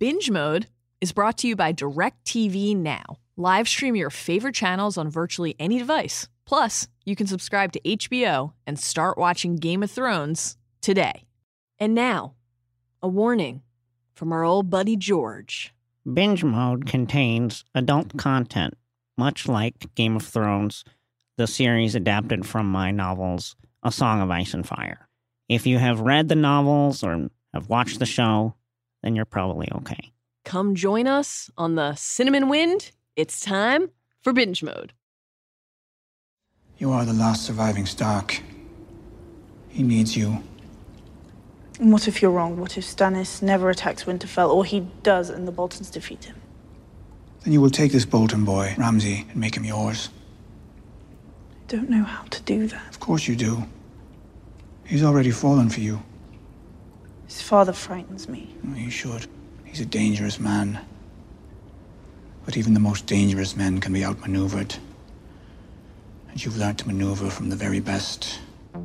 Binge Mode is brought to you by DirecTV Now. Live stream your favorite channels on virtually any device. Plus, you can subscribe to HBO and start watching Game of Thrones today. And now, a warning from our old buddy George. Binge Mode contains adult content, much like Game of Thrones, the series adapted from my novels, A Song of Ice and Fire. If you have read the novels or have watched the show, then you're probably okay. Come join us on the Cinnamon Wind. It's time for Binge Mode. You are the last surviving Stark. He needs you. And what if you're wrong? What if Stannis never attacks Winterfell, or he does and the Boltons defeat him? Then you will take this Bolton boy, Ramsay, and make him yours. I don't know how to do that. Of course you do. He's already fallen for you. His father frightens me. He should. He's a dangerous man. But even the most dangerous men can be outmaneuvered. And you've learned to maneuver from the very best.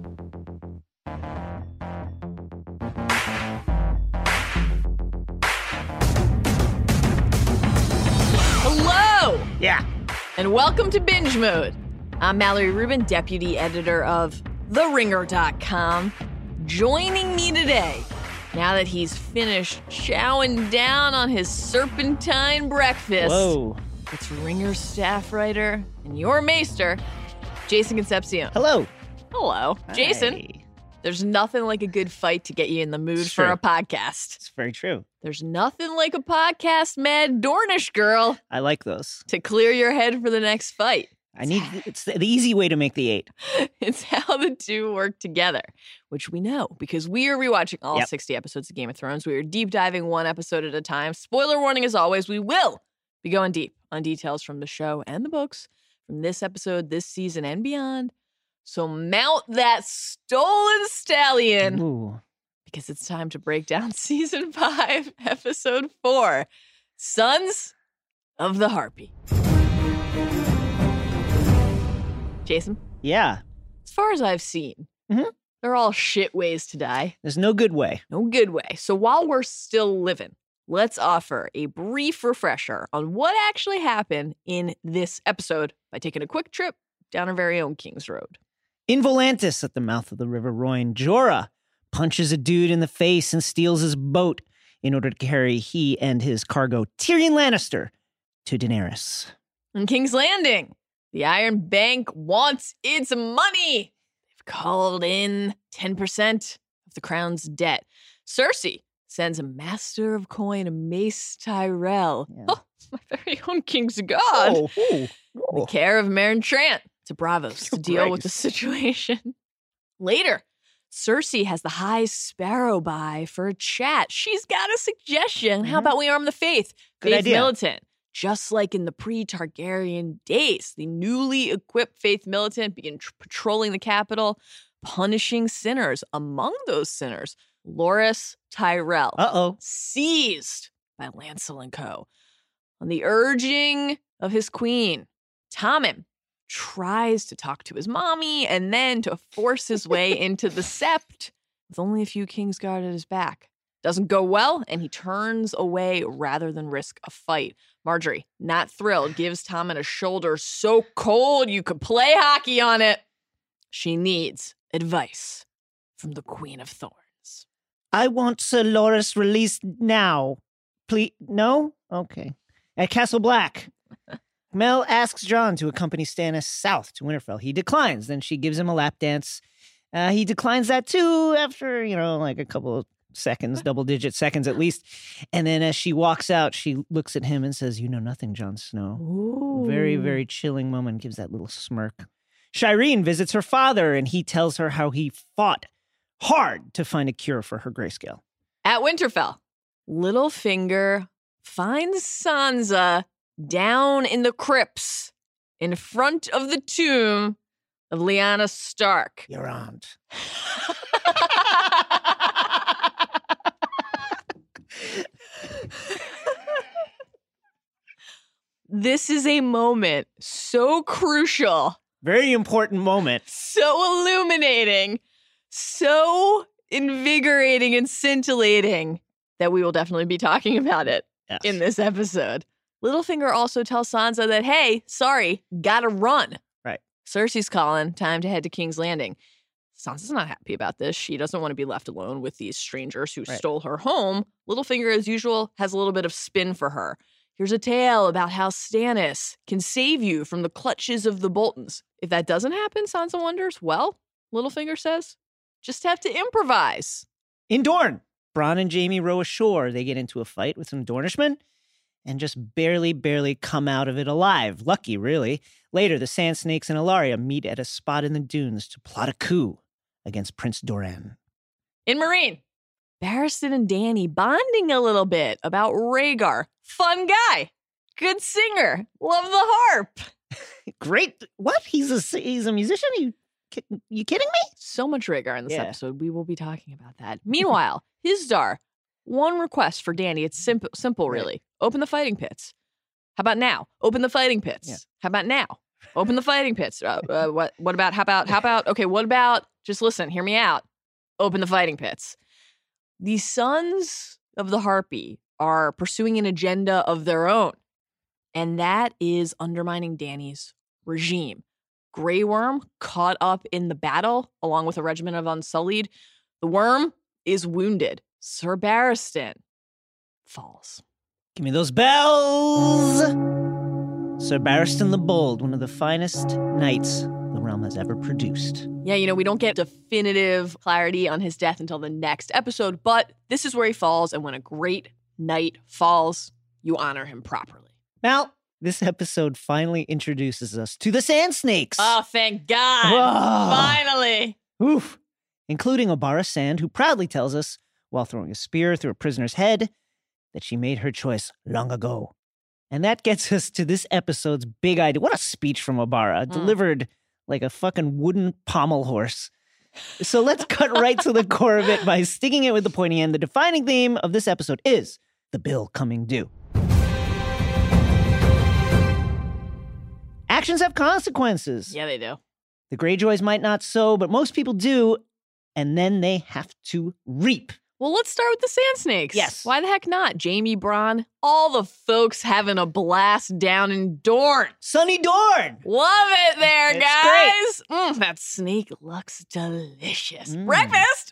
Hello! Yeah. And welcome to Binge Mode. I'm Mallory Rubin, deputy editor of TheRinger.com. Joining me today, now that he's finished chowing down on his serpentine breakfast, Whoa. it's Ringer staff writer and your maester, Jason Concepcion. Hello. Hello. Jason, Hi. there's nothing like a good fight to get you in the mood It's for true. a podcast. It's very true. There's nothing like a podcast mad Dornish girl I like those. to clear your head for the next fight. It's the easy way to make the 8. It's how the two work together, which we know because we are rewatching all 60 episodes of Game of Thrones. We are deep diving one episode at a time. Spoiler warning as always, we will be going deep on details from the show and the books from this episode, this season, and beyond. So mount that stolen stallion Ooh. because it's time to break down season 5, episode 4, Sons of the Harpy. Jason? Yeah. As far as I've seen, they're all shit ways to die. There's no good way. No good way. So while we're still living, let's offer a brief refresher on what actually happened in this episode by taking a quick trip down our very own King's Road. In Volantis, at the mouth of the River Royne, Jorah punches a dude in the face and steals his boat in order to carry he and his cargo, Tyrion Lannister, to Daenerys. In King's Landing, the Iron Bank wants its money. They've called in 10% of the crown's debt. Cersei sends a master of coin, Mace Tyrell, my very own King's God, in the care of Meryn Trant to Braavos to deal with the situation. Later, Cersei has the High Sparrow by for a chat. She's got a suggestion. How about we arm the Faith? Good Faith idea. Militant. Just like in the pre-Targaryen days, the newly equipped Faith Militant began patrolling the capital, punishing sinners. Among those sinners, Loras Tyrell, seized by Lancel and co. On the urging of his queen, Tommen tries to talk to his mommy and then to force his way into the Sept with only a few Kingsguard at his back. Doesn't go well, and he turns away rather than risk a fight. Marjorie, not thrilled, gives Tommen a shoulder so cold you could play hockey on it. She needs advice from the Queen of Thorns. I want Sir Loras released now. Please, no? Okay. At Castle Black, Mel asks Jon to accompany Stannis south to Winterfell. He declines. Then she gives him a lap dance. He declines that too after, like a couple of seconds, double-digit seconds at least. And then as she walks out, she looks at him and says, "You know nothing, Jon Snow." Ooh. Very, very chilling moment. Gives that little smirk. Shireen visits her father, and he tells her how he fought hard to find a cure for her grayscale. At Winterfell, Littlefinger finds Sansa down in the crypts in front of the tomb of Lyanna Stark. Your aunt. This is a moment so crucial, Very important moment. so illuminating, so invigorating and scintillating that we will definitely be talking about it Yes. in this episode. Littlefinger also tells Sansa that, hey, sorry, gotta run. Right. Cersei's calling, time to head to King's Landing. Sansa's not happy about this. She doesn't want to be left alone with these strangers who stole her home. Littlefinger, as usual, has a little bit of spin for her. Here's a tale about how Stannis can save you from the clutches of the Boltons. If that doesn't happen, Sansa wonders, well, Littlefinger says, just have to improvise. In Dorne, Bronn and Jaime row ashore. They get into a fight with some Dornishmen and just barely come out of it alive. Lucky, really. Later, the Sand Snakes and Ilaria meet at a spot in the dunes to plot a coup against Prince Doran. In Marine, Barristan and Dany bonding a little bit about Rhaegar. Fun guy. Good singer. Love the harp. Great. What? He's a musician? You kidding me? So much Rhaegar in this Yeah. episode. We will be talking about that. Meanwhile, Hizdar, one request for Dany. It's simple, really. Open the fighting pits. How about now? Open the fighting pits. Yeah. How about now? Open the fighting pits. What about, how about, okay, what about, just listen, hear me out. Open the fighting pits. The Sons of the Harpy are pursuing an agenda of their own, and that is undermining Dany's regime. Grey Worm caught up in the battle along with a regiment of Unsullied. The Worm is wounded. Sir Barristan falls. Give me those bells! Sir Barristan the Bold, one of the finest knights the realm has ever produced. Yeah, we don't get definitive clarity on his death until the next episode, but this is where he falls, and when a great knight falls, you honor him properly. Now, this episode finally introduces us to the Sand Snakes. Oh, thank God. Whoa. Finally. Oof. Including Obara Sand, who proudly tells us, while throwing a spear through a prisoner's head, that she made her choice long ago. And that gets us to this episode's big idea. What a speech from Obara, delivered like a fucking wooden pommel horse. So let's cut right to the core of it by sticking it with the pointy end. The defining theme of this episode is the bill coming due. Actions have consequences. Yeah, they do. The Greyjoys might not so, but most people do, and then they have to reap. Well, let's start with the Sand Snakes. Yes. Why the heck not? Jaime, Bronn, all the folks having a blast down in Dorne. Sunny Dorne! Love it there, It's guys. That snake looks delicious. Mm. Breakfast.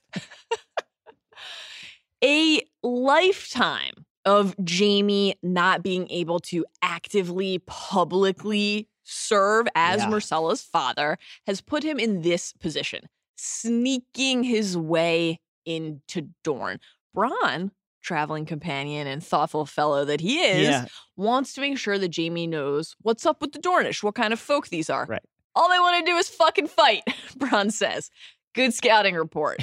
A lifetime of Jaime not being able to actively, publicly serve as Yeah. Myrcella's father has put him in this position, sneaking his way into Dorne. Bronn, traveling companion and thoughtful fellow that he is, wants to make sure that Jaime knows what's up with the Dornish, what kind of folk these are. Right. All they want to do is fucking fight, Bronn says. Good scouting report.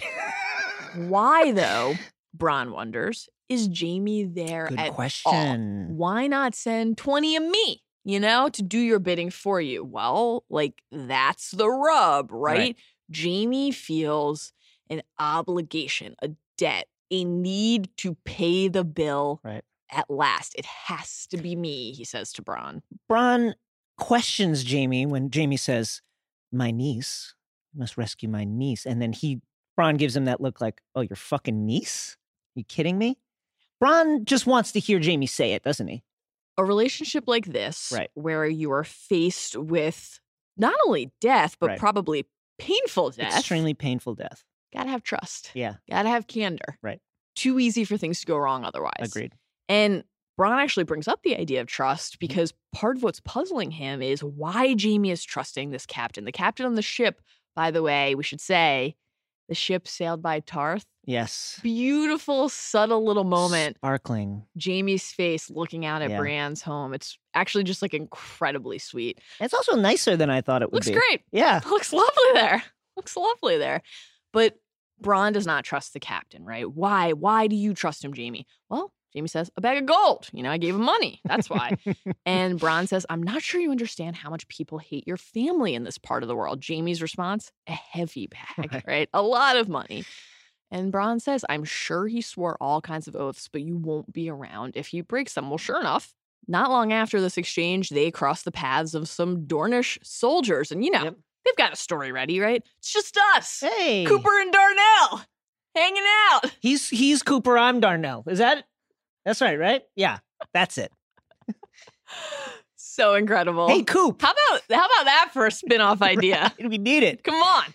Why, though, Bronn wonders, is Jaime there Good at all? question. Why not send 20 of me, to do your bidding for you? Well, that's the rub, right? Jaime feels an obligation, a debt, a need to pay the bill at last. It has to be me, he says to Bronn. Bronn questions Jaime when Jaime says, my niece, you must rescue my niece. And then Bronn gives him that look like, oh, your fucking niece? You kidding me? Bronn just wants to hear Jaime say it, doesn't he? A relationship like this, where you are faced with not only death, but probably painful death. Extremely painful death. Gotta have trust. Yeah. Gotta have candor. Right. Too easy for things to go wrong otherwise. Agreed. And Bronn actually brings up the idea of trust because part of what's puzzling him is why Jaime is trusting this captain. The captain on the ship, by the way, we should say, the ship sailed by Tarth. Yes. Beautiful, subtle little moment. Sparkling. Jaime's face looking out at Yeah. Brienne's home. It's actually just incredibly sweet. It's also nicer than I thought it would Looks be. great. Yeah. Looks lovely there. Looks lovely there. But Bronn does not trust the captain, right? Why? Why do you trust him, Jaime? Well, Jaime says, a bag of gold. I gave him money. That's why. And Bronn says, I'm not sure you understand how much people hate your family in this part of the world. Jaime's response, a heavy bag, right? A lot of money. And Bronn says, I'm sure he swore all kinds of oaths, but you won't be around if he breaks them. Well, sure enough, not long after this exchange, they cross the paths of some Dornish soldiers. And, they've got a story ready, right? It's just us. Hey. Cooper and Darnell. hanging out. He's Cooper, I'm Darnell. That's right? Yeah, that's it. So incredible. Hey, Coop. How about that for a spin-off idea? We need it. Come on.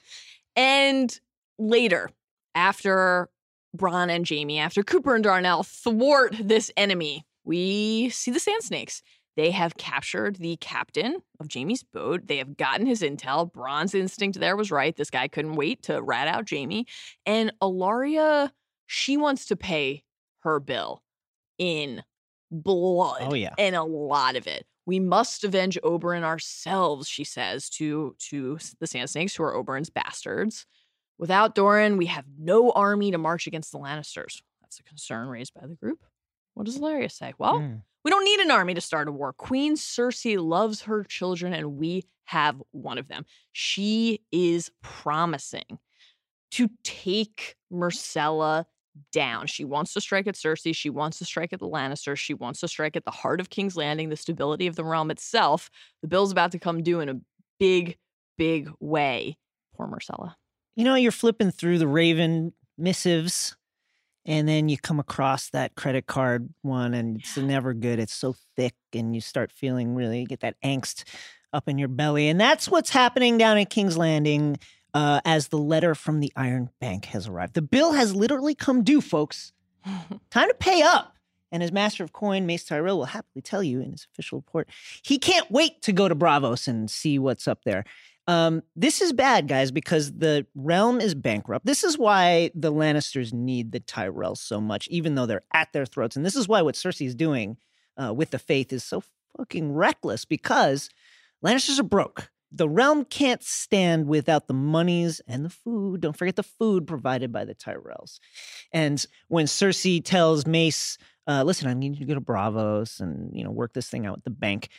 And later, after Bronn and Jaime, after Cooper and Darnell thwart this enemy, we see the Sand Snakes. They have captured the captain of Jaime's boat. They have gotten his intel. Bronn's instinct there was right. This guy couldn't wait to rat out Jaime. And Ellaria, she wants to pay her bill in blood. Oh, yeah. And a lot of it. We must avenge Oberyn ourselves, she says to the Sand Snakes, who are Oberyn's bastards. Without Doran, we have no army to march against the Lannisters. That's a concern raised by the group. What does Ellaria say? Well, we don't need an army to start a war. Queen Cersei loves her children, and we have one of them. She is promising to take Myrcella down. She wants to strike at Cersei. She wants to strike at the Lannisters. She wants to strike at the heart of King's Landing, the stability of the realm itself. The bill's about to come due in a big, big way. Poor Myrcella. You know, you're flipping through the Raven missives, and then you come across that credit card one, and it's never good. It's so thick, and you start feeling you get that angst up in your belly. And that's what's happening down at King's Landing as the letter from the Iron Bank has arrived. The bill has literally come due, folks. Time to pay up. And as Master of Coin, Mace Tyrell will happily tell you in his official report, he can't wait to go to Braavos and see what's up there. This is bad, guys, because the realm is bankrupt. This is why the Lannisters need the Tyrells so much, even though they're at their throats. And this is why what Cersei is doing with the Faith is so fucking reckless, because Lannisters are broke. The realm can't stand without the monies and the food. Don't forget the food provided by the Tyrells. And when Cersei tells Mace, listen, I need you to go to Braavos and, work this thing out with the bank,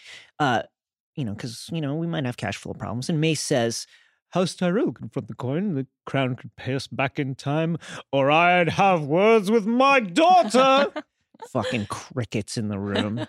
because, we might have cash flow problems. And Mace says, House Tyrell confront the coin. The crown could pay us back in time, or I'd have words with my daughter. Fucking crickets in the room.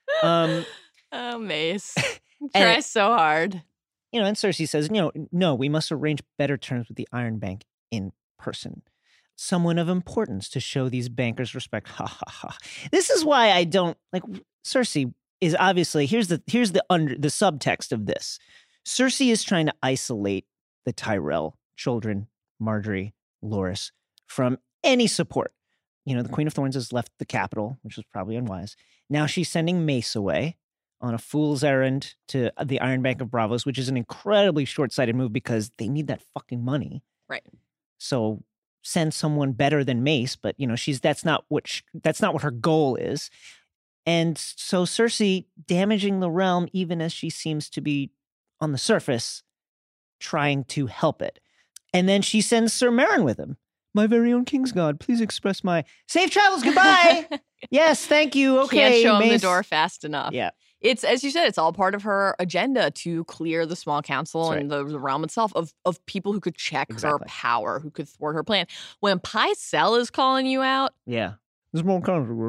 Oh, Mace. Try so hard. And Cersei says, no, we must arrange better terms with the Iron Bank in person. Someone of importance to show these bankers respect. Ha ha ha. This is why I don't like Cersei is obviously here's the subtext of this. Cersei is trying to isolate the Tyrell children, Margaery, Loras, from any support. The Queen of Thorns has left the capital, which was probably unwise. Now she's sending Mace away on a fool's errand to the Iron Bank of Braavos, which is an incredibly short-sighted move because they need that fucking money. Right. So send someone better than Mace, but that's not what her goal is. And so Cersei damaging the realm, even as she seems to be on the surface trying to help it. And then she sends Sir Meryn with him. My very own Kingsguard, please express my safe travels. Goodbye. Yes, thank you. Okay, can't show him Mace. the door fast enough. Yeah. It's, as you said, it's all part of her agenda to clear the small council and the realm itself of people who could check her power, who could thwart her plan. When Pycelle is calling you out. Yeah. Cersei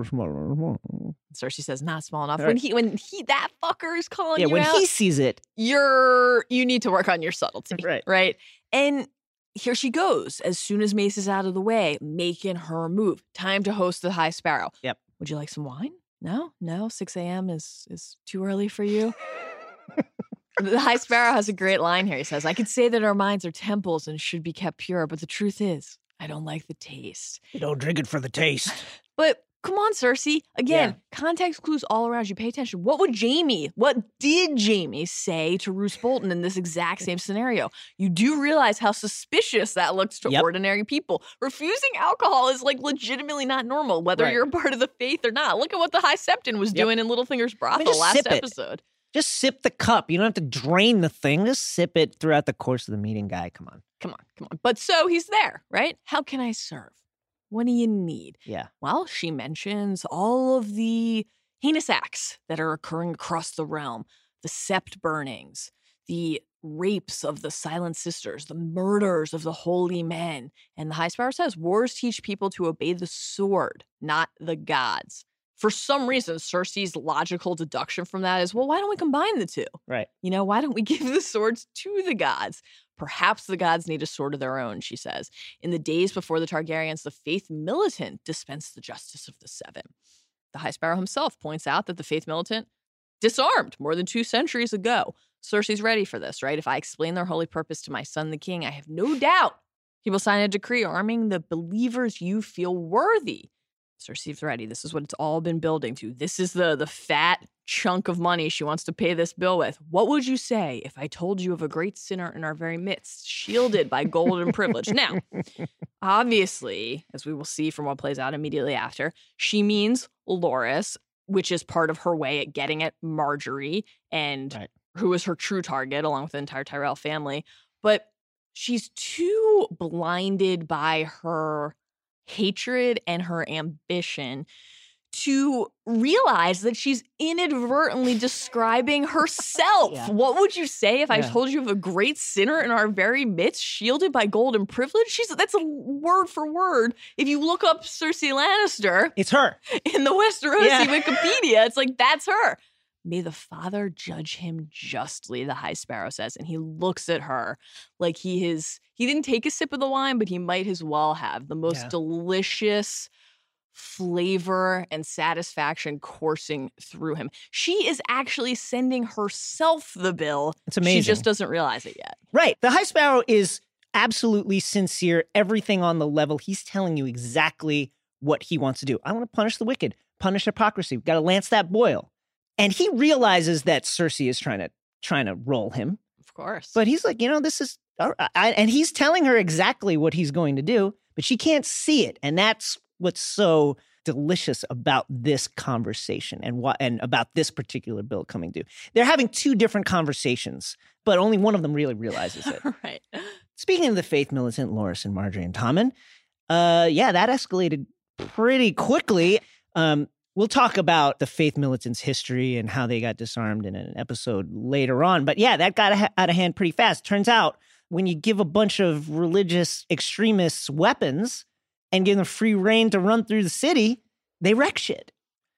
says, not small enough. Right. When he that fucker is calling you out. When he sees it. You need to work on your subtlety. Right. Right. And here she goes, as soon as Mace is out of the way, making her move. Time to host the High Sparrow. Yep. Would you like some wine? No, 6 a.m. is too early for you. The High Sparrow has a great line here. He says, I could say that our minds are temples and should be kept pure, but the truth is, I don't like the taste. You don't drink it for the taste. But come on, Cersei. Again, context clues all around you. Pay attention. What did Jaime say to Roose Bolton in this exact same scenario? You do realize how suspicious that looks to ordinary people. Refusing alcohol is legitimately not normal, whether you're a part of the faith or not. Look at what the High Septon was doing in Littlefinger's brothel last episode. Just sip the cup. You don't have to drain the thing. Just sip it throughout the course of the meeting, guy. Come on. But so he's there, right? How can I serve? What do you need? Yeah. Well, she mentions all of the heinous acts that are occurring across the realm. The sept burnings, the rapes of the Silent Sisters, the murders of the holy men. And the High Sparrow says, wars teach people to obey the sword, not the gods. For some reason, Cersei's logical deduction from that is, well, why don't we combine the two? Right. Why don't we give the swords to the gods? Perhaps the gods need a sword of their own, she says. In the days before the Targaryens, the Faith Militant dispensed the justice of the Seven. The High Sparrow himself points out that the Faith Militant disarmed more than 2 centuries ago. Cersei's ready for this, right? If I explain their holy purpose to my son, the king, I have no doubt he will sign a decree arming the believers you feel worthy. Cersei's ready. This is what it's all been building to. This is the fat chunk of money she wants to pay this bill with. What would you say if I told you of a great sinner in our very midst, shielded by gold and privilege? Now, obviously, as we will see from what plays out immediately after, she means Loras, which is part of her way at getting at Marjorie, and who is her true target, along with the entire Tyrell family. But she's too blinded by her hatred and her ambition to realize that she's inadvertently describing herself. Yeah. What would you say if I told you of a great sinner in our very midst, shielded by gold and privilege? That's a word for word. If you look up Cersei Lannister, it's her. In the Westerosi Wikipedia, it's like, that's her. May the Father judge him justly, the High Sparrow says. And he looks at her like he didn't take a sip of the wine, but he might as well have. The most delicious flavor and satisfaction coursing through him. She is actually sending herself the bill. It's amazing. She just doesn't realize it yet. Right. The High Sparrow is absolutely sincere. Everything on the level. He's telling you exactly what he wants to do. I want to punish the wicked, punish hypocrisy. We've got to lance that boil. And he realizes that Cersei is trying to roll him. Of course. But he's like, this is, and he's telling her exactly what he's going to do, but she can't see it. And that's what's so delicious about this conversation and about this particular bill coming due. They're having 2 different conversations, but only one of them really realizes it. Right. Speaking of the Faith Militant, Loras and Marjorie and Tommen, that escalated pretty quickly. We'll talk about the Faith Militants' history and how they got disarmed in an episode later on. But that got out of hand pretty fast. Turns out when you give a bunch of religious extremists weapons and give them free reign to run through the city, they wreck shit.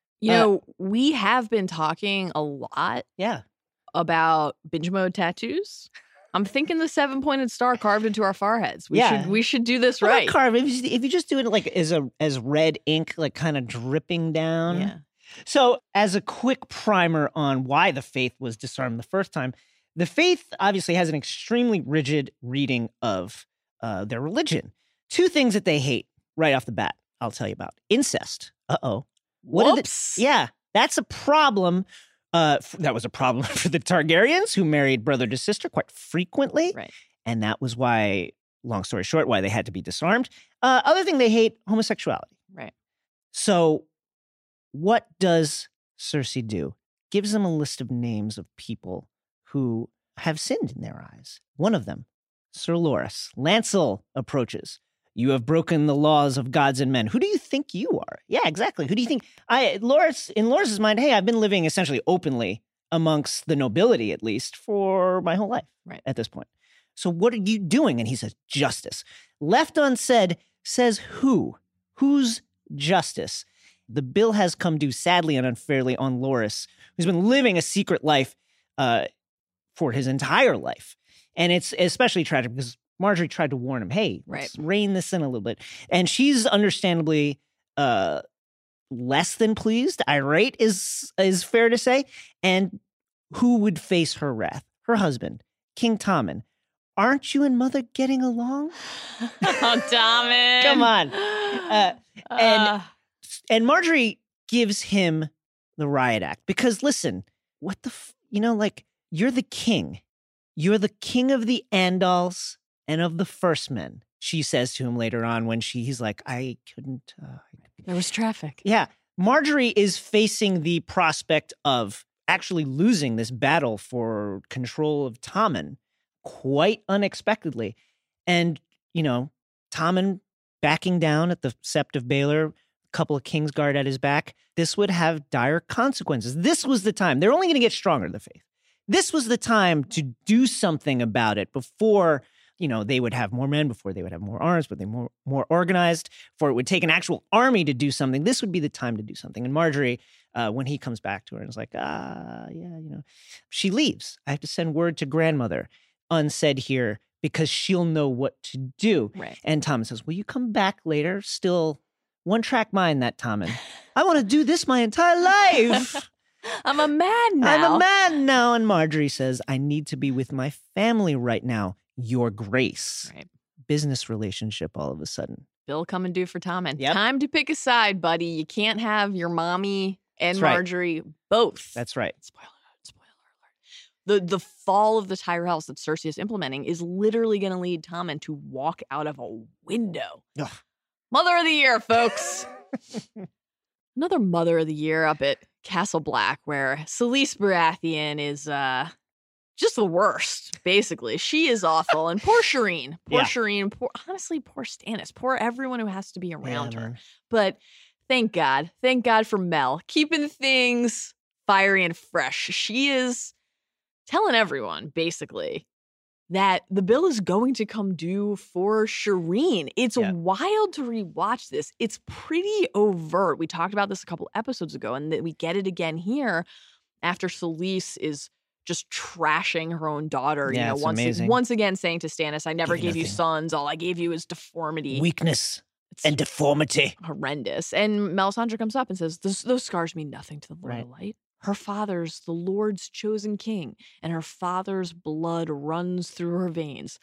We have been talking a lot about binge mode tattoos. I'm thinking the 7-pointed star carved into our foreheads. We should do this right. Carve. If you just do it like as red ink, like kind of dripping down. Yeah. So as a quick primer on why the Faith was disarmed the first time, the Faith obviously has an extremely rigid reading of their religion. 2 things that they hate right off the bat, I'll tell you about. Incest. Uh-oh. Whoops. That's a problem. That was a problem for the Targaryens, who married brother to sister quite frequently. Right. And that was why, long story short, why they had to be disarmed. Other thing they hate, homosexuality. Right. So what does Cersei do? Gives them a list of names of people who have sinned in their eyes. One of them, Sir Loras. Lancel approaches. You have broken the laws of gods and men. Who do you think you are? Yeah, exactly. Who do you think? In Loras's mind, hey, I've been living essentially openly amongst the nobility, at least, for my whole life at this point. So what are you doing? And he says, justice. Left unsaid says who? Whose justice? The bill has come due sadly and unfairly on Loras, who's been living a secret life for his entire life. And it's especially tragic because Marjorie tried to warn him, hey, let's rein this in a little bit. And she's understandably less than pleased. Irate is fair to say. And who would face her wrath? Her husband, King Tommen. Aren't you and Mother getting along? Oh, Tommen. Come on. And Marjorie gives him the riot act because, listen, what the, you're the king. You're the king of the Andals and of the First Men, she says to him later on when he's like, I couldn't. There was traffic. Yeah. Marjorie is facing the prospect of actually losing this battle for control of Tommen quite unexpectedly. And, Tommen backing down at the Sept of Baelor, a couple of Kingsguard at his back, this would have dire consequences. This was the time. They're only going to get stronger, the Faith. This was the time to do something about it before, they would have more men, before they would have more arms, but they more organized, before it would take an actual army to do something. This would be the time to do something. And Marjorie, when he comes back to her and is like, she leaves. I have to send word to grandmother. Unsaid here, because she'll know what to do. Right. And Tommen says, will you come back later? Still one-track mind, that Tommen. I want to do this my entire life. I'm a man now. I'm a man now. And Marjorie says, I need to be with my family right now. Your Grace. Right. Business relationship all of a sudden. Bill coming due for Tommen. Yep. Time to pick a side, buddy. You can't have your mommy and That's right. Marjorie both. That's right. Spoiler alert. The fall of the Tyrells that Cersei is implementing is literally going to lead Tommen to walk out of a window. Ugh. Mother of the Year, folks. Another Mother of the Year up at Castle Black, where Selyse Baratheon is just the worst, basically. She is awful. And poor Shireen. Poor Shireen. Honestly, poor Stannis. Poor everyone who has to be around her. Man. But thank God. Thank God for Mel. Keeping things fiery and fresh. She is telling everyone, basically, that the bill is going to come due for Shireen. It's wild to rewatch this. It's pretty overt. We talked about this a couple episodes ago, and we get it again here after Selyse is just trashing her own daughter. Yeah, it's amazing. Once again saying to Stannis, I never Give you gave you nothing. sons. All I gave you is deformity. Weakness It's and deformity. horrendous. And Melisandre comes up and says, those scars mean nothing to the Lord Right. of Light. Her father's the Lord's chosen king, and her father's blood runs through her veins.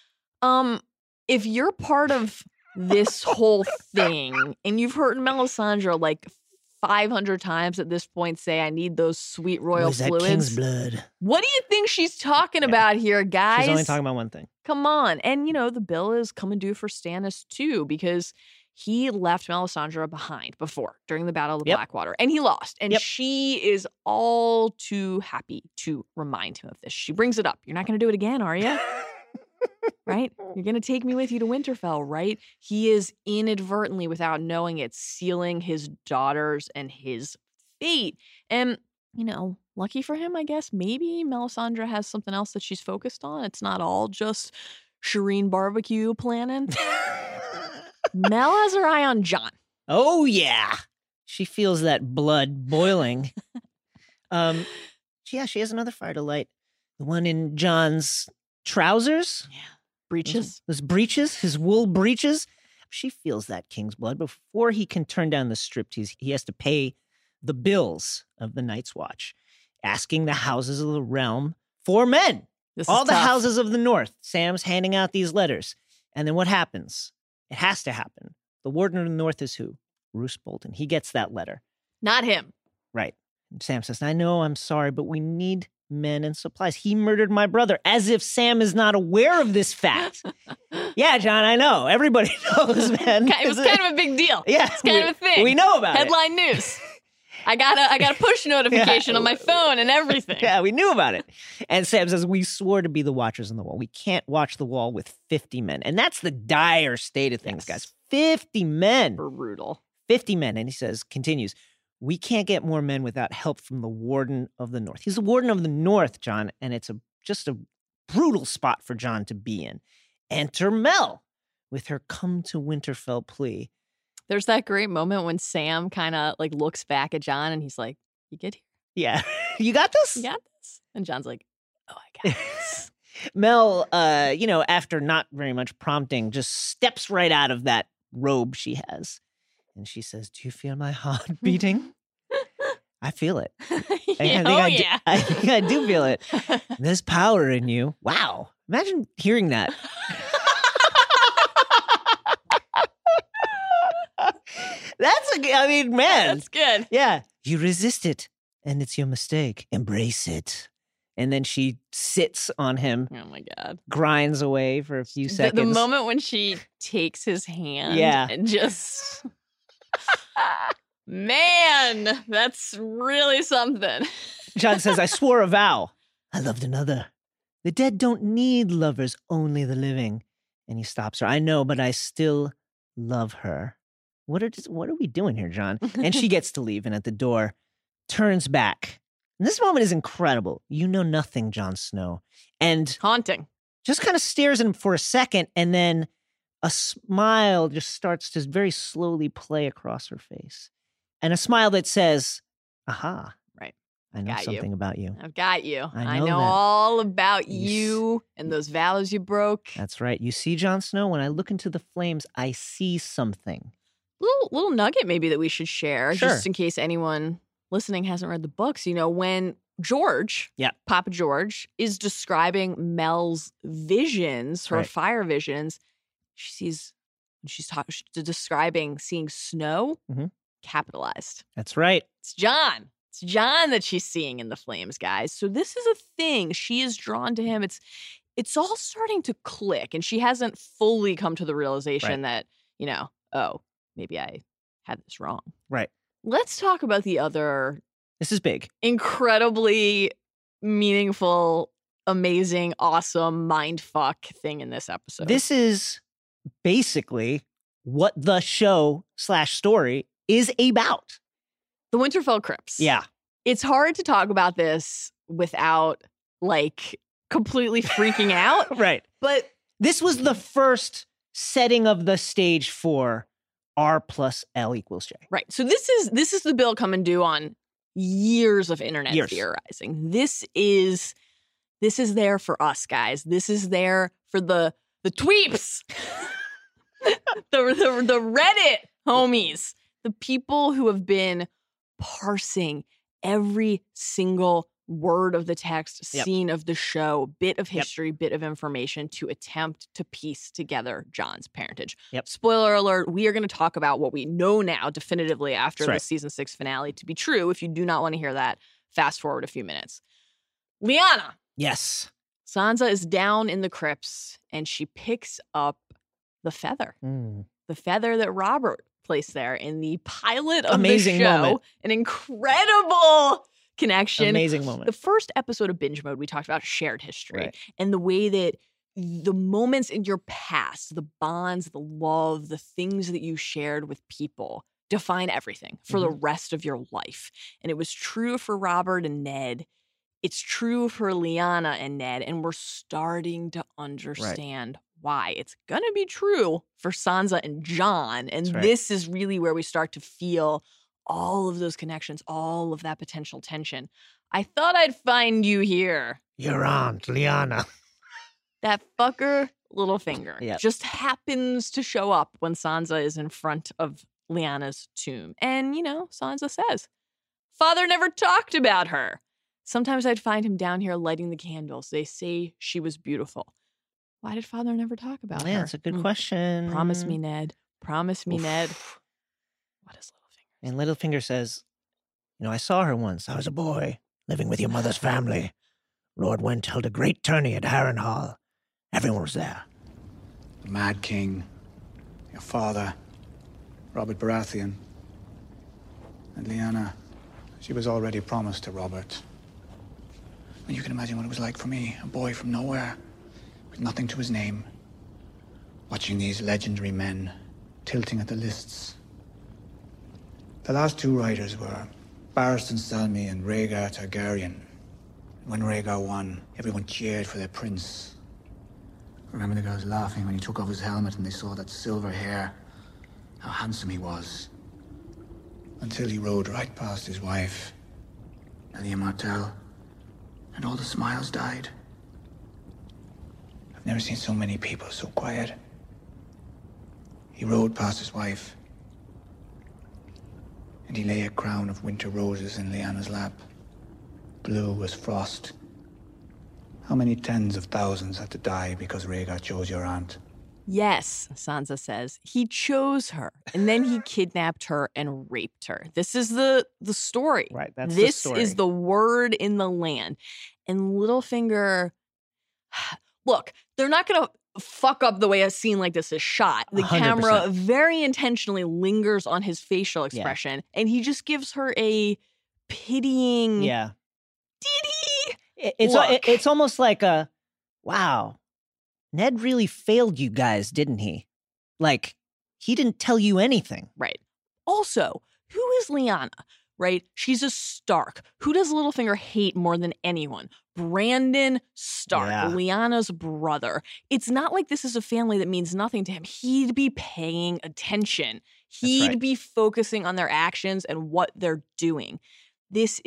If you're part of this whole thing, and you've heard Melisandre like 500 times at this point say, I need those sweet royal Was that fluids. king's blood? What do you think she's talking about here, guys? She's only talking about one thing. Come on. And, the bill is coming due for Stannis, too, because he left Melisandre behind before, during the Battle of the Yep. Blackwater, and he lost. And Yep. she is all too happy to remind him of this. She brings it up. You're not going to do it again, are you? Right? You're going to take me with you to Winterfell, right? He is inadvertently, without knowing it, sealing his daughters and his fate. And, lucky for him, I guess, maybe Melisandre has something else that she's focused on. It's not all just Shireen barbecue planning. Mel has her eye on Jon. Oh, yeah. She feels that blood boiling. She has another fire to light. The one in Jon's trousers. Yeah. Breeches. Those breeches, his wool breeches. She feels that king's blood. Before he can turn down the striptease, he has to pay the bills of the Night's Watch, asking the houses of the realm for men. This All is the tough. houses of the north. Sam's handing out these letters. And then what happens? It has to happen. The warden of the north is who? Roose Bolton. He gets that letter. Not him. Right. And Sam says, I know, I'm sorry, but we need men and supplies. He murdered my brother, as if Sam is not aware of this fact. Yeah, Jon, I know. Everybody knows, man. It was kind of a big deal. Yeah, It's kind of a thing. We know about Headline news. I got a push notification on my phone and everything. it. Yeah, we knew about it. And Sam says, we swore to be the watchers on the wall. We can't watch the wall with 50 men. And that's the dire state of things, Yes. guys. 50 men. Brutal. 50 men. And he says, continues, we can't get more men without help from the warden of the north. He's the warden of the north, Jon, and it's just a brutal spot for Jon to be in. Enter Mel with her come to Winterfell plea. There's that great moment when Sam kind of looks back at Jon and he's like, you get here? Yeah. You got this? You got this? And Jon's like, oh, I got this. Mel, after not very much prompting, just steps right out of that robe she has. And she says, do you feel my heart beating? I feel it. I think I do feel it. There's power in you. Wow. Imagine hearing that. Man. That's good. Yeah. You resist it, and it's your mistake. Embrace it. And then she sits on him, Oh my God. grinds away for a few The seconds. moment when she takes his hand Yeah. and just... Man, that's really something. Jon says, I swore a vow. I loved another. The dead don't need lovers, only the living. And he stops her. I know, but I still love her. What are we doing here, Jon? And she gets to leave, and at the door, turns back. And this moment is incredible. You know nothing, Jon Snow. And Haunting. just kind of stares at him for a second, and then a smile just starts to very slowly play across her face. And a smile that says, aha. Right. I know Got you. something about you. I've got you. I know know that. all about You you and those vows you broke. That's right. You see, Jon Snow, when I look into the flames, I see something. Little nugget maybe that we should share, Sure. just in case anyone listening hasn't read the books. You know, when George, Yeah. Papa George, is describing Mel's visions, her Right. fire visions, she's describing seeing snow Mhm. capitalized. That's right. It's John. It's John that she's seeing in the flames, guys. So this is a thing. She is drawn to him. It's all starting to click, and she hasn't fully come to the realization that, you know, oh, maybe I had this wrong. Right. Let's talk about the other This is big. incredibly meaningful, amazing, awesome mindfuck thing in this episode. This is basically what the show/story is about. the Winterfell Crypts. Yeah. It's hard to talk about this without like completely freaking out, Right. but This was the first setting of the stage for R plus L equals J. right. So this is the bill coming due on years of internet Years. theorizing. This is there for us, guys. This is there for the tweeps, the Reddit homies, the people who have been parsing every single word of the text, Yep. scene of the show, bit of Yep. history, bit of information to attempt to piece together Jon's parentage. Yep. Spoiler alert, we are going to talk about what we know now definitively after That's the right. season 6 finale to be true. If you do not want to hear that, fast forward a few minutes. Lyanna. Yes. Sansa is down in the crypts and she picks up the feather. The feather that Robert placed there in the pilot of Amazing the show. moment. An incredible connection. Amazing moment. The first episode of Binge Mode, we talked about shared history Right. and the way that the moments in your past, the bonds, the love, the things that you shared with people define everything for the rest of your life. And it was true for Robert and Ned. It's true for Lyanna and Ned. And we're starting to understand why. It's going to be true for Sansa and Jon. And That's right. this is really where we start to feel all of those connections, all of that potential tension. I thought I'd find you here. Your aunt, Lyanna. That fucker Littlefinger Yep. just happens to show up when Sansa is in front of Lyanna's tomb. And, you know, Sansa says, Father never talked about her. Sometimes I'd find him down here lighting the candles. They say she was beautiful. Why did Father never talk about her? Yeah, that's a good Hmm. question. Promise me, Ned. Promise me, Oof. Ned. What is Littlefinger? And Littlefinger says, I saw her once. I was a boy, living with your mother's family. Lord Went held a great tourney at Harrenhal. Everyone was there. The Mad King, your father, Robert Baratheon, and Lyanna. She was already promised to Robert. And you can imagine what it was like for me, a boy from nowhere, with nothing to his name, watching these legendary men tilting at the lists. The last two riders were Barristan Selmy and Rhaegar Targaryen. When Rhaegar won, everyone cheered for their prince. I remember the girls laughing when he took off his helmet and they saw that silver hair, how handsome he was. Until he rode right past his wife, Elia Martell, and all the smiles died. I've never seen so many people so quiet. He rode past his wife, and he lay a crown of winter roses in Lyanna's lap, blue as frost. How many tens of thousands had to die because Rhaegar chose your aunt? Yes, Sansa says. He chose her, and then he kidnapped her and raped her. This is the story. Right, that's this the story. is the word in the land. And Littlefinger, look, they're not going to fuck up the way a scene like this is shot. The 100%. camera very intentionally lingers on his facial expression, and he just gives her a pitying, Yeah. did he? It's Look. almost like a, wow, Ned really failed you guys, didn't he? Like, he didn't tell you anything. Right. Also, who is Lyanna? Right? She's a Stark. Who does Littlefinger hate more than anyone? Brandon Stark, Yeah. Lyanna's brother. It's not like this is a family that means nothing to him. He'd be paying attention. He'd right. be focusing on their actions and what they're doing. This is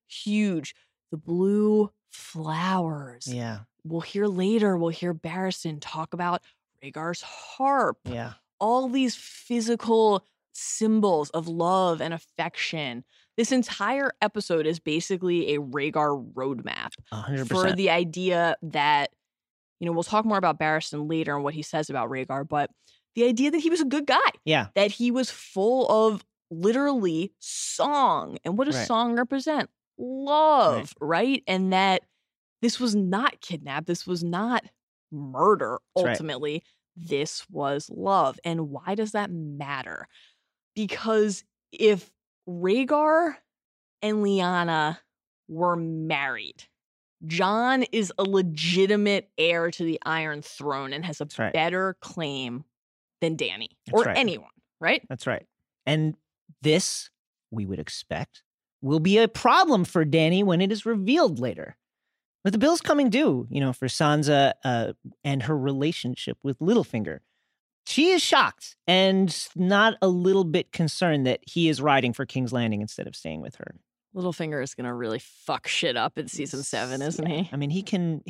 huge. The blue flowers. Yeah. We'll hear Barristan talk about Rhaegar's harp. Yeah. All these physical symbols of love and affection. This entire episode is basically a Rhaegar roadmap 100%. for the idea that, we'll talk more about Barristan later and what he says about Rhaegar, but the idea that he was a good guy. Yeah. That he was full of literally song. And what does Right. song represent? Love, right? And that this was not kidnap. This was not murder, That's right. ultimately. This was love. And why does that matter? Because if Rhaegar and Lyanna were married, Jon is a legitimate heir to the Iron Throne and has a right. better claim than Dany That's or right. anyone, right? That's right. And this, we would expect, will be a problem for Dany when it is revealed later. But the bill's coming due, for Sansa and her relationship with Littlefinger. She is shocked and not a little bit concerned that he is riding for King's Landing instead of staying with her. Littlefinger is going to really fuck shit up in season 7, isn't he? I mean,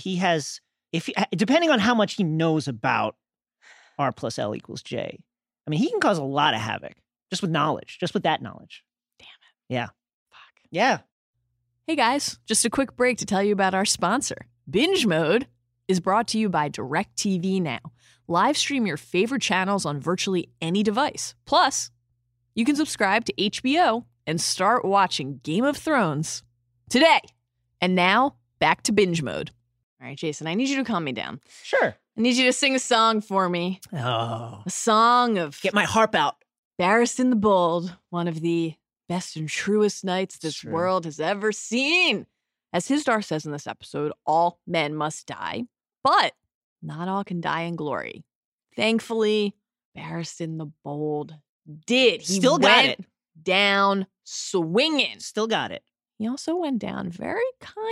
depending on how much he knows about R plus L equals J, I mean, he can cause a lot of havoc just with that knowledge. Damn it. Yeah. Fuck. Yeah. Hey guys, just a quick break to tell you about our sponsor. Binge Mode is brought to you by DirecTV Now. Live stream your favorite channels on virtually any device. Plus, you can subscribe to HBO and start watching Game of Thrones today. And now, back to Binge Mode. All right, Jason, I need you to calm me down. Sure. I need you to sing a song for me. Oh. A song of Get my harp out. Barristan the Bold, one of the best and truest knights this True. world has ever seen. As Hizdahr says in this episode, all men must die, but not all can die in glory. Thankfully, Barristan the Bold did. He Still got went it. down swinging. Still got it. He also went down very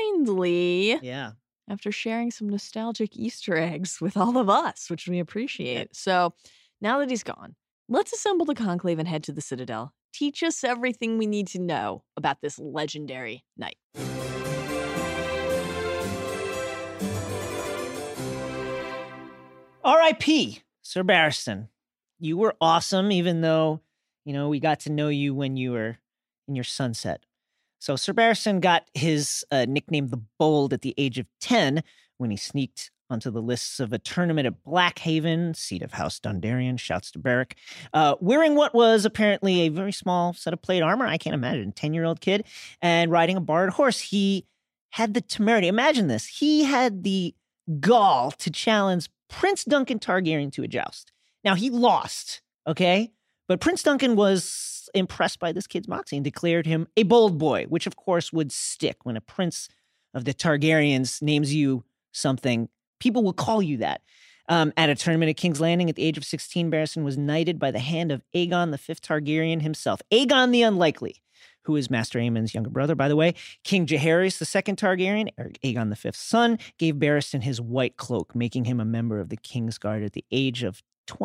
kindly Yeah. after sharing some nostalgic Easter eggs with all of us, which we appreciate. So now that he's gone, let's assemble the conclave and head to the Citadel. Teach us everything we need to know about this legendary knight. R.I.P. Sir Barristan. You were awesome, even though, we got to know you when you were in your sunset. So Sir Barristan got his nickname the Bold at the age of 10 when he sneaked onto the lists of a tournament at Blackhaven, seat of House Dondarrion, shouts to Beric, wearing what was apparently a very small set of plate armor. I can't imagine, 10-year-old kid, and riding a borrowed horse. He had the temerity. Imagine this. He had the gall to challenge Prince Duncan Targaryen to a joust. Now, he lost, okay? But Prince Duncan was impressed by this kid's moxie and declared him a bold boy, which, of course, would stick. When a prince of the Targaryens names you something, people will call you that. At a tournament at King's Landing at the age of 16, Barristan was knighted by the hand of Aegon the Fifth Targaryen himself. Aegon the Unlikely, who is Master Aemon's younger brother, by the way. King Jaehaerys the Second Targaryen, Aegon the Fifth's son, gave Barristan his white cloak, making him a member of the Kingsguard at the age of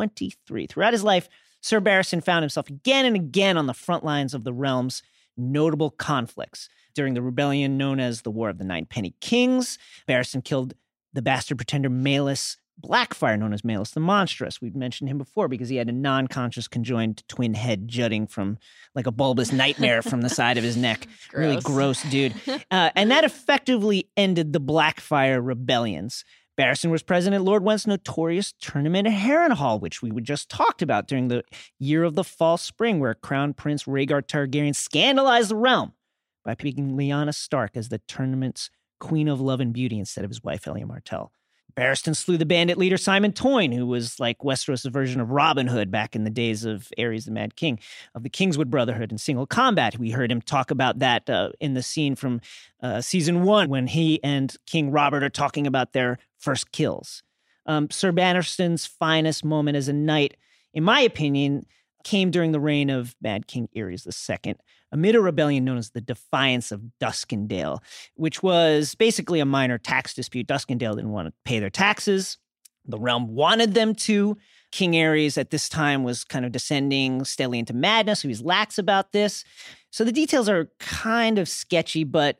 23. Throughout his life, Sir Barristan found himself again and again on the front lines of the realm's notable conflicts. During the rebellion known as the War of the Nine Penny Kings, Barristan killed the bastard pretender Maelys Blackfyre, known as Maelys the Monstrous. We'd mentioned him before because he had a non-conscious conjoined twin head jutting from like a bulbous nightmare from the side of his neck. Really gross dude. And that effectively ended the Blackfyre rebellions. Barristan was present at Lord Went's notorious tournament at Harrenhal, which we just talked about during the Year of the False Spring, where Crown Prince Rhaegar Targaryen scandalized the realm by picking Lyanna Stark as the tournament's Queen of Love and Beauty instead of his wife, Elia Martell. Barristan slew the bandit leader Simon Toyne, who was like Westeros' version of Robin Hood back in the days of Aerys the Mad King, of the Kingswood Brotherhood in single combat. We heard him talk about that in the scene from season 1 when he and King Robert are talking about their first kills. Sir Barristan's finest moment as a knight, in my opinion, came during the reign of Mad King Aerys II, amid a rebellion known as the Defiance of Duskendale, which was basically a minor tax dispute. Duskendale didn't want to pay their taxes. The realm wanted them to. King Aerys at this time was kind of descending steadily into madness. He was lax about this. So the details are kind of sketchy, but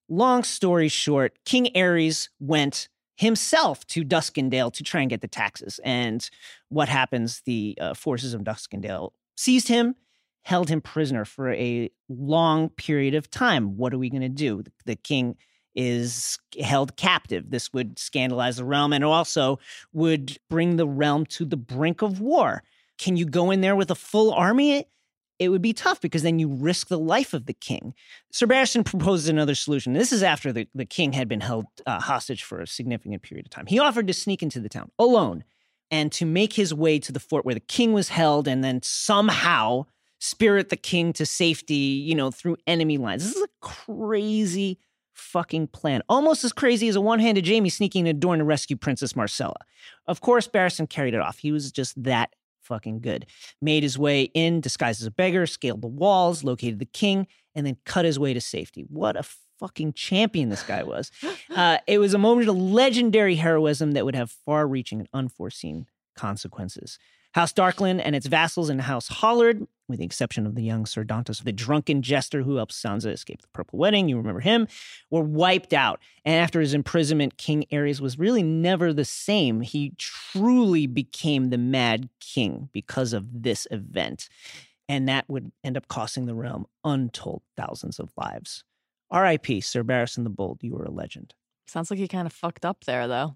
long story short, King Aerys went himself to Duskendale to try and get the taxes. And what happens? The forces of Duskendale seized him, held him prisoner for a long period of time. What are we going to do? The king is held captive. This would scandalize the realm and also would bring the realm to the brink of war. Can you go in there with a full army? It would be tough because then you risk the life of the king. Sir Barristan proposes another solution. This is after the king had been held hostage for a significant period of time. He offered to sneak into the town alone and to make his way to the fort where the king was held and then somehow spirit the king to safety, through enemy lines. This is a crazy fucking plan. Almost as crazy as a one-handed Jaime sneaking into Dorne to rescue Princess Marcella. Of course, Barristan carried it off. He was just that fucking good. Made his way in, disguised as a beggar, scaled the walls, located the king, and then cut his way to safety. What a fucking champion this guy was. It was a moment of legendary heroism that would have far-reaching and unforeseen consequences. House Darkland and its vassals in House Hollard, with the exception of the young Sir Dantos, the drunken jester who helped Sansa escape the Purple Wedding, you remember him, were wiped out. And after his imprisonment, King Aerys was really never the same. He truly became the Mad King because of this event. And that would end up costing the realm untold thousands of lives. R.I.P. Sir Barristan the Bold, you were a legend. Sounds like he kind of fucked up there, though.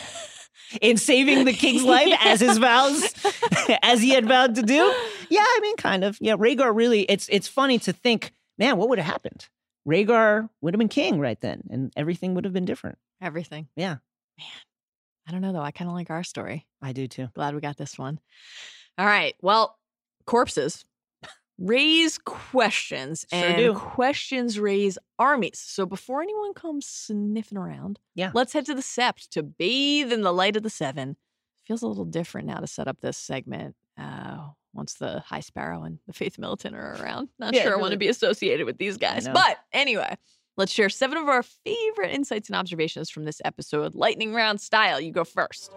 In saving the king's life as his vows, as he had vowed to do? Yeah, I mean, kind of. Yeah, Rhaegar really, it's funny to think, man, what would have happened? Rhaegar would have been king right then, and everything would have been different. Everything. Yeah. Man, I don't know, though. I kind of like our story. I do, too. Glad we got this one. All right. Well, corpses raise questions, and questions raise armies. So before anyone comes sniffing around, let's head to the Sept to bathe in the light of the Seven. Feels a little different now to set up this segment once the High Sparrow and the Faith Militant are around. Not sure I want to be associated with these guys. But anyway, let's share 7 of our favorite insights and observations from this episode. Lightning round style. You go first.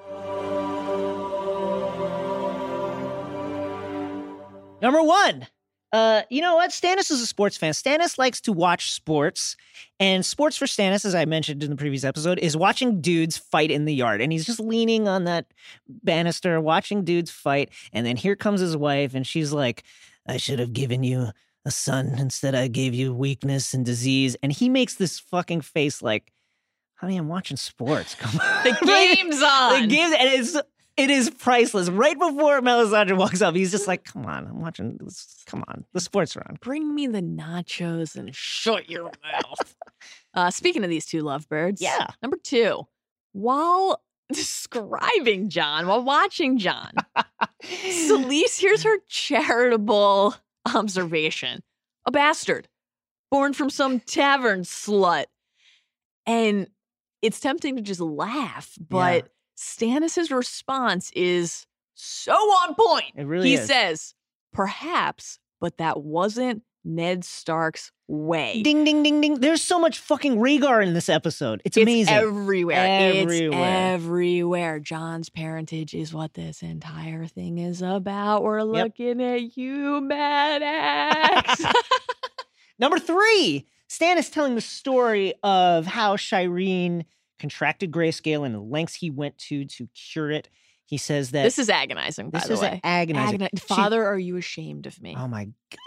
Number 1. You know what? Stannis is a sports fan. Stannis likes to watch sports. And sports for Stannis, as I mentioned in the previous episode, is watching dudes fight in the yard. And he's just leaning on that banister, watching dudes fight. And then here comes his wife, and she's like, I should have given you a son. Instead, I gave you weakness and disease. And he makes this fucking face like, honey, I'm watching sports. Come on. The game's on. The game's, and it is priceless. Right before Melisandre walks up, he's just like, come on, I'm watching this. Come on, the sports are on. Bring me the nachos and shut your mouth. Speaking of these two lovebirds. Yeah. Number 2, while describing Jon, while watching Jon, Selyse, here's her charitable observation. A bastard, born from some tavern slut. And it's tempting to just laugh, but Stannis' response is so on point. It really is. He says, perhaps, but that wasn't Ned Stark's way. Ding, ding, ding, ding. There's so much fucking Rhaegar in this episode. It's amazing. Everywhere. It's everywhere. Jon's parentage is what this entire thing is about. We're looking at you, Mad Axe. Number 3, Stannis telling the story of how Shireen contracted grayscale and the lengths he went to cure it. He says that... This is agonizing, by the way. This is agonizing. Father, are you ashamed of me? Oh, my God.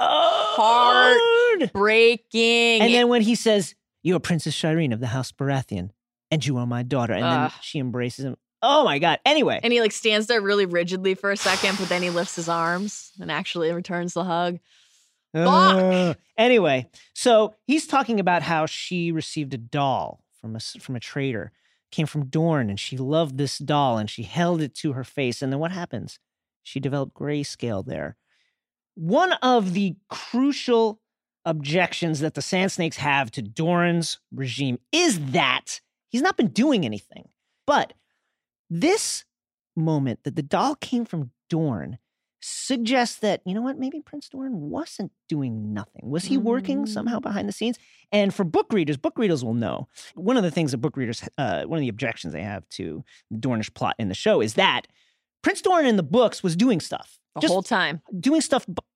Heartbreaking. And then when he says, you are Princess Shireen of the House Baratheon, and you are my daughter. And then she embraces him. Oh, my God. Anyway. And he stands there really rigidly for a second, but then he lifts his arms and actually returns the hug. Fuck! Anyway, so he's talking about how she received a doll from a trader, came from Dorne, and she loved this doll, and she held it to her face. And then what happens? She developed grayscale there. One of the crucial objections that the Sand Snakes have to Doran's regime is that he's not been doing anything. But this moment that the doll came from Dorne suggests that, you know what, maybe Prince Doran wasn't doing nothing. Was he working somehow behind the scenes? And for book readers will know. One of the things that book readers, one of the objections they have to the Dornish plot in the show is that Prince Doran in the books was doing stuff. The whole time. Doing stuff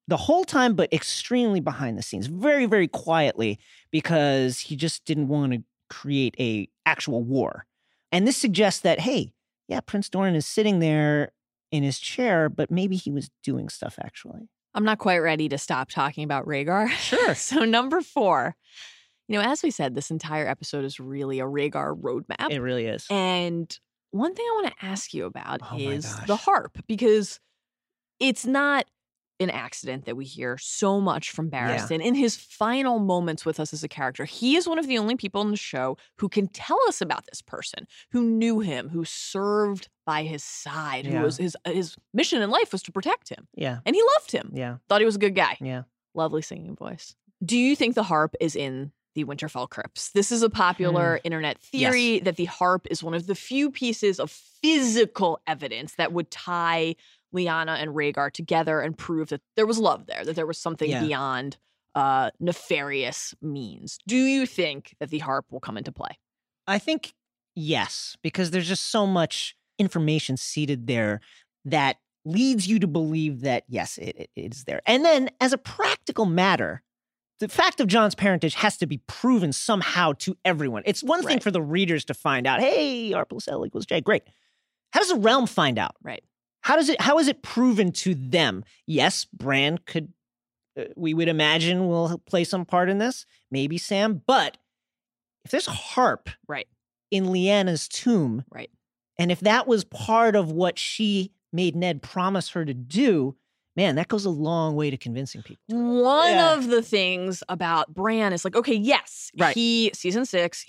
the whole time, but extremely behind the scenes, very, very quietly, because he just didn't want to create a actual war. And this suggests that, hey, yeah, Prince Doran is sitting there in his chair, but maybe he was doing stuff actually. I'm not quite ready to stop talking about Rhaegar. Sure. So number 4, as we said, this entire episode is really a Rhaegar roadmap. It really is. And one thing I want to ask you about is gosh. the harp, because it's not an accident that we hear so much from Barristan. In his final moments with us as a character, he is one of the only people in the show who can tell us about this person, who knew him, who served by his side, who was his mission in life was to protect him. Yeah. And he loved him. Yeah. Thought he was a good guy. Yeah. Lovely singing voice. Do you think the harp is in the Winterfell crypts? This is a popular internet theory that the harp is one of the few pieces of physical evidence that would tie Lyanna and Rhaegar together and prove that there was love there, that there was something beyond nefarious means. Do you think that the harp will come into play? I think yes, because there's just so much information seated there that leads you to believe that, yes, it is there. And then as a practical matter, the fact of Jon's parentage has to be proven somehow to everyone. It's one thing for the readers to find out, hey, R plus L equals J. Great. How does the realm find out? Right. How is it proven to them? Yes, Bran could, we would imagine, will play some part in this. Maybe Sam. But if there's a harp in Lyanna's tomb, and if that was part of what she made Ned promise her to do, man, that goes a long way to convincing people. One of the things about Bran is like, okay, yes, season 6,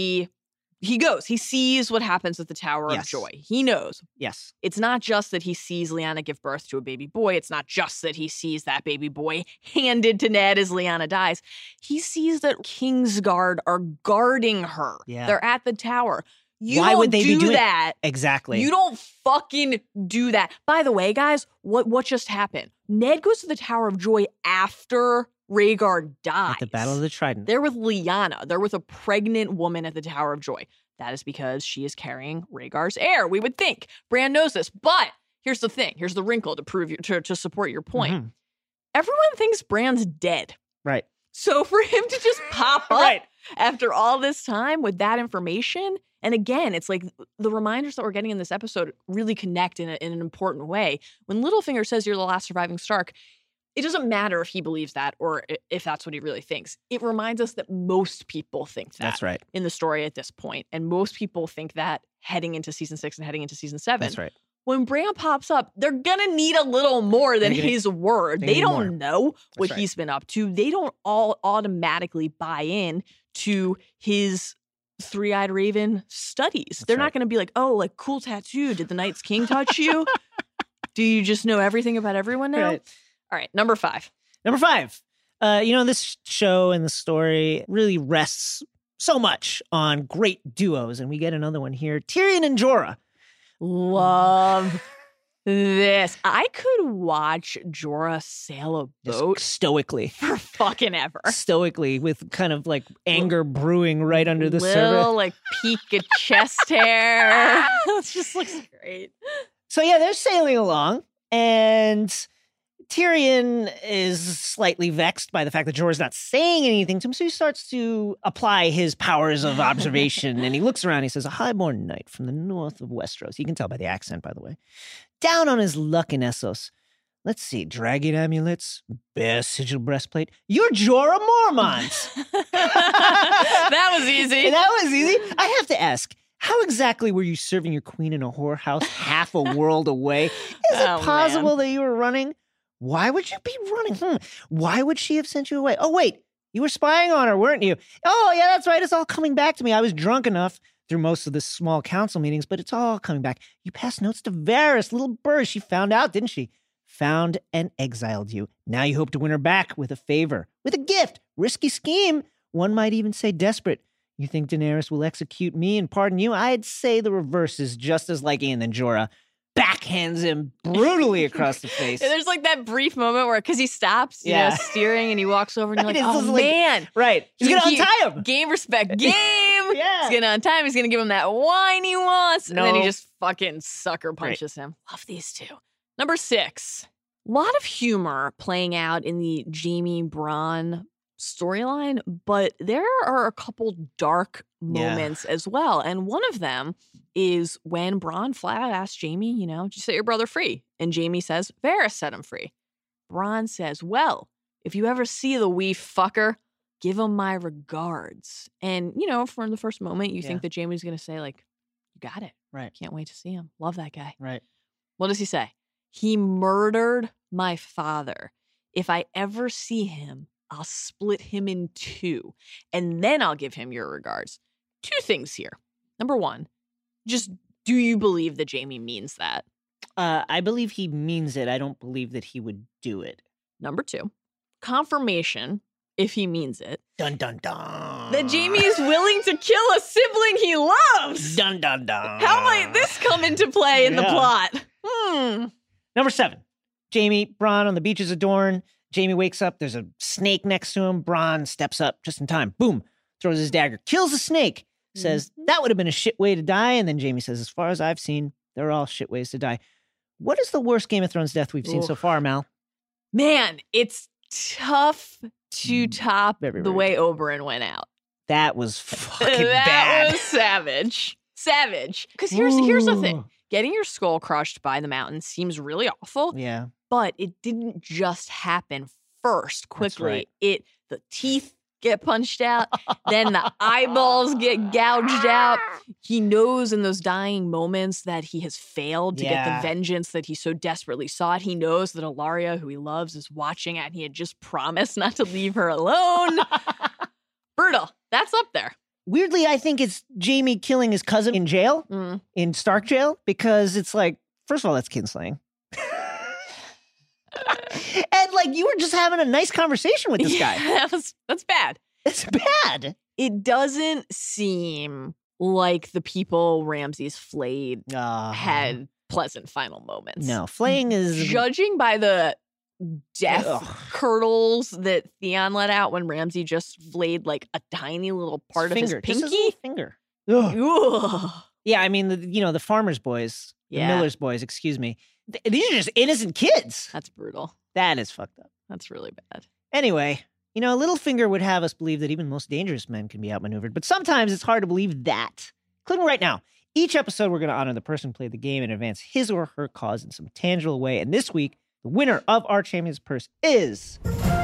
he goes. He sees what happens at the Tower of Joy. He knows. Yes. It's not just that he sees Lyanna give birth to a baby boy. It's not just that he sees that baby boy handed to Ned as Lyanna dies. He sees that Kingsguard are guarding her. Yeah. They're at the tower. Why would they be doing that? Exactly. You don't fucking do that. By the way, guys, what just happened? Ned goes to the Tower of Joy after Rhaegar dies. At the Battle of the Trident. They're with Lyanna. They're with a pregnant woman at the Tower of Joy. That is because she is carrying Rhaegar's heir, we would think. Bran knows this. But here's the thing. Here's the wrinkle to support your point. Mm-hmm. Everyone thinks Bran's dead. Right. So for him to just pop up after all this time with that information, and again, it's like the reminders that we're getting in this episode really connect in an important way. When Littlefinger says you're the last surviving Stark, it doesn't matter if he believes that or if that's what he really thinks. It reminds us that most people think that. That's right. In the story at this point. And most people think that heading into season 6 and heading into season 7. That's right. When Bran pops up, they're going to need a little more than his word. They don't know what he's been up to. They don't all automatically buy in to his three-eyed raven studies. They're not going to be like, oh, like, cool tattoo. Did the Night's King touch you? Do you just know everything about everyone now? Right. All right, number 5. Number 5. This show and the story really rests so much on great duos, and we get another one here. Tyrion and Jorah. Love this. I could watch Jorah sail a boat stoically for fucking ever. Stoically, with kind of like anger brewing right under the surface. Little like peak of chest hair. It just looks great. So yeah, they're sailing along, and Tyrion is slightly vexed by the fact that Jorah's not saying anything to him, so he starts to apply his powers of observation, and he looks around, he says, a highborn knight from the north of Westeros. You can tell by the accent, by the way. Down on his luck in Essos. Let's see, dragon amulets, bear sigil breastplate. You're Jorah Mormont. That was easy. That was easy. I have to ask, how exactly were you serving your queen in a whorehouse half a world away? Is it possible that you were running? Why would you be running? Why would she have sent you away? Oh, wait, you were spying on her, weren't you? Oh, yeah, that's right. It's all coming back to me. I was drunk enough through most of the small council meetings, but it's all coming back. You passed notes to Varys, little bird. She found out, didn't she? Found and exiled you. Now you hope to win her back with a favor, with a gift. Risky scheme. One might even say desperate. You think Daenerys will execute me and pardon you? I'd say the reverse is just as likely, and then Jorah backhands him brutally across the face. There's like that brief moment where, because he stops, you know, steering, and he walks over, and you're like, oh, man. Right. He's going to untie him. Game, respect, game. Yeah. He's going to untie him. He's going to give him that wine he wants. And then he just fucking sucker punches him. Love these two. Number 6. A lot of humor playing out in the Jaime Bronn storyline, but there are a couple dark moments as well. And one of them is when Bronn flat out asks Jaime, did you set your brother free? And Jaime says, Varys set him free. Bronn says, well, if you ever see the wee fucker, give him my regards. And, from the first moment, you think that Jaime's going to say, like, you got it. Right. Can't wait to see him. Love that guy. Right. What does he say? He murdered my father. If I ever see him, I'll split him in two, and then I'll give him your regards. Two things here. Number one, just do you believe that Jaime means that? I believe he means it. I don't believe that he would do it. Number two, confirmation, if he means it. Dun, dun, dun. That Jaime is willing to kill a sibling he loves. Dun, dun, dun. How might this come into play in the plot? Number 7, Jaime, Bronn on the beaches of Dorne. Jaime wakes up. There's a snake next to him. Bronn steps up just in time. Boom. Throws his dagger. Kills the snake. Says, that would have been a shit way to die. And then Jaime says, as far as I've seen, they're all shit ways to die. What is the worst Game of Thrones death we've seen so far, Mal? Man, it's tough to top the way Oberyn went out. That was fucking bad. That was savage. Savage. Because here's the thing. Getting your skull crushed by the mountain seems really awful. Yeah. But it didn't just happen first quickly. Right. The teeth get punched out, then the eyeballs get gouged out. He knows in those dying moments that he has failed to get the vengeance that he so desperately sought. He knows that Ilaria, who he loves, is watching, and he had just promised not to leave her alone. Brutal. That's up there. Weirdly, I think it's Jaime killing his cousin in jail, in Stark jail, because it's like, first of all, that's kinslaying. And like, you were just having a nice conversation with this guy. That's bad. It's bad. It doesn't seem like the people Ramsay's flayed had pleasant final moments. No, flaying is... Judging by the death curdles that Theon let out when Ramsay just flayed like a tiny little part of his pinky. Just his little finger. Ugh. Yeah, I mean, the farmer's boys, the miller's boys, excuse me. These are just innocent kids. That's brutal. That is fucked up. That's really bad. Anyway, Littlefinger would have us believe that even most dangerous men can be outmaneuvered, but sometimes it's hard to believe that. Including right now. Each episode, we're going to honor the person who played the game and advance his or her cause in some tangible way. And this week, the winner of our Champion's Purse is...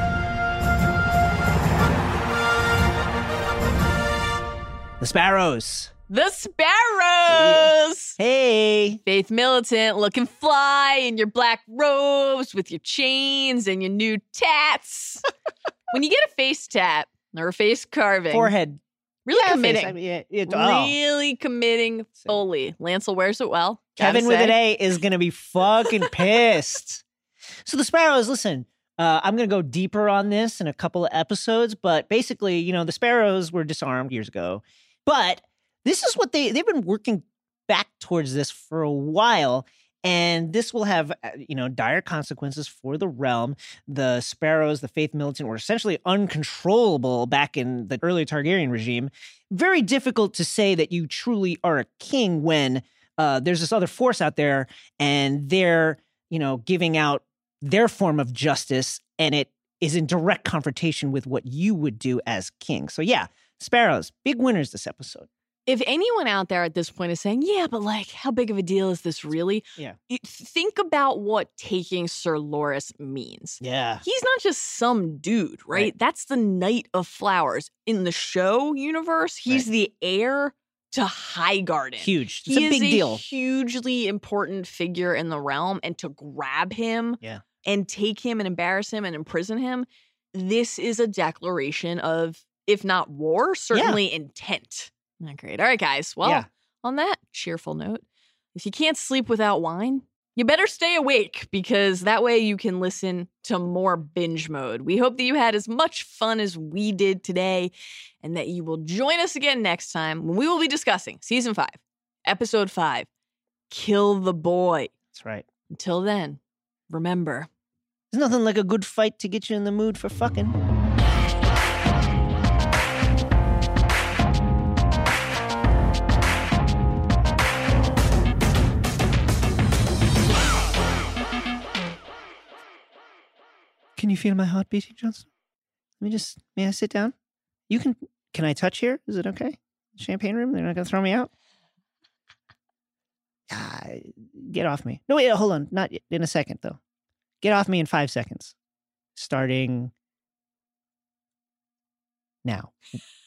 the Sparrows. The Sparrows! Hey! Faith Militant looking fly in your black robes with your chains and your new tats. When you get a face tat or a face carving. Forehead. Really committing. Face, really committing fully. Lancel wears it well. Kevin with an A is going to be fucking pissed. So the Sparrows, listen, I'm going to go deeper on this in a couple of episodes, but basically, the Sparrows were disarmed years ago. But this is what they've been working back towards this for a while, and this will have, dire consequences for the realm. The Sparrows, the Faith Militant, were essentially uncontrollable back in the early Targaryen regime. Very difficult to say that you truly are a king when there's this other force out there, and they're, giving out their form of justice, and it is in direct confrontation with what you would do as king. So yeah, Sparrows, big winners this episode. If anyone out there at this point is saying, yeah, but like, how big of a deal is this really? Yeah. Think about what taking Sir Loras means. Yeah. He's not just some dude, right? That's the Knight of Flowers. In the show universe, he's the heir to Highgarden. Huge. It's a big deal. He is a hugely important figure in the realm, and to grab him and take him and embarrass him and imprison him, this is a declaration of, if not war, certainly intent. Not great. All right, guys. Well, on that cheerful note, if you can't sleep without wine, you better stay awake, because that way you can listen to more Binge Mode. We hope that you had as much fun as we did today, and that you will join us again next time when we will be discussing Season 5, Episode 5, Kill the Boy. That's right. Until then, remember, there's nothing like a good fight to get you in the mood for fucking. Can you feel my heart beating, Johnson? May I sit down? Can I touch here? Is it okay? Champagne room? They're not going to throw me out? Get off me. No, wait, hold on. Not in a second, though. Get off me in 5 seconds. Starting now.